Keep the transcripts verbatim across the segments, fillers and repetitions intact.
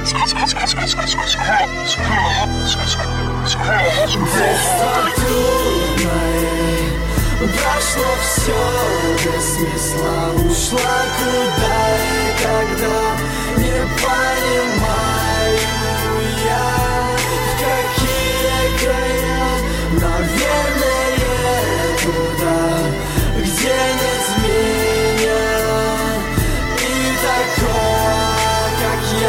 Прошло все без смысла, ушла куда и когда, не понимаю я, в какие края, наверное, туда, где нет меня и такого, как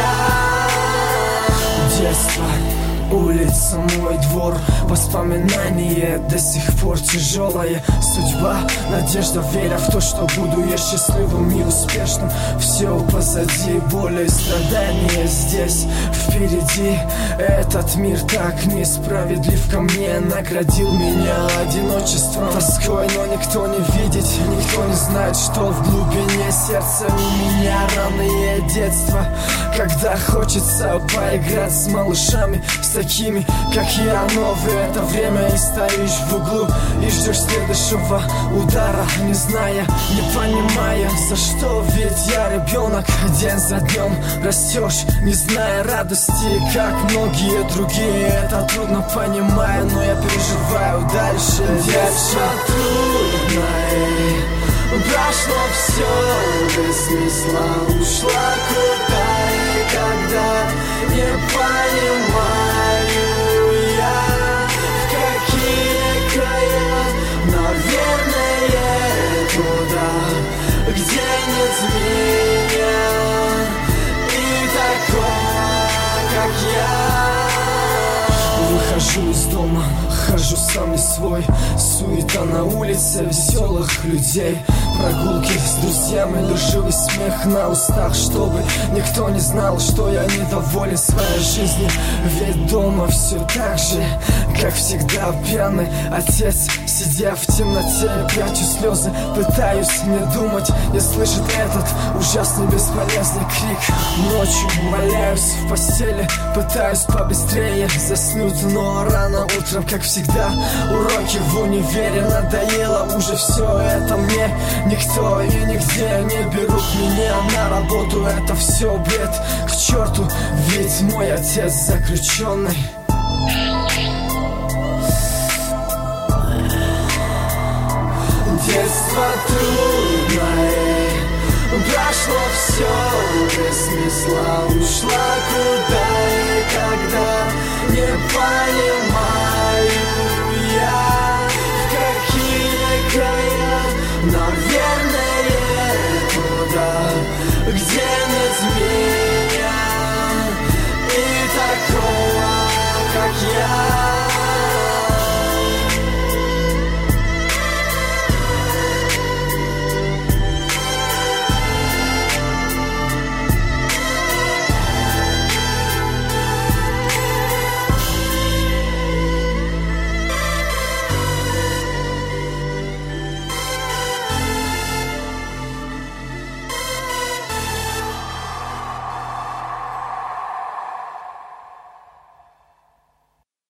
я. Детство, улица, мой двор, воспоминания до сих пор тяжелая судьба, надежда, веря в то, что буду я счастливым и успешным. Все позади, боли и страдания здесь впереди. Этот мир так несправедлив ко мне, наградил меня одиночеством, тоской, но никто не видит, никто не знает, что в глубине сердца у меня раннее детство, когда хочется поиграть с малышами, с такими, как я, но в это время и стоишь в углу и ждешь следующего удара, не зная, не понимая, за что, ведь я ребенок. День за днем растешь, не зная радости, как многие другие. Это трудно понимаю, но я переживаю дальше. Детство трудное, прошло все без смысла, ушла куда и когда, не понимаю я, в какие края, наверное, туда, где нет меня и такого, как я. Выхожу из дома, хожу сам не свой, суета на улице, веселых людей, прогулки с друзьями, душевый смех на устах, чтобы никто не знал, что я недоволен своей жизнью. Ведь дома все так же, как всегда, пьяный отец, сидя в темноте, прячу слезы, пытаюсь не думать, не слышит этот ужасный бесполезный крик. Ночью валяюсь в постели, пытаюсь побыстрее заснуть, но рано утром, как всегда, уроки в универе, надоело уже все это мне. Никто и нигде не берут меня на работу, это все бред, к черту, ведь мой отец заключенный. Детство трудное, прошло все без смысла, ушла куда и когда, не понимаю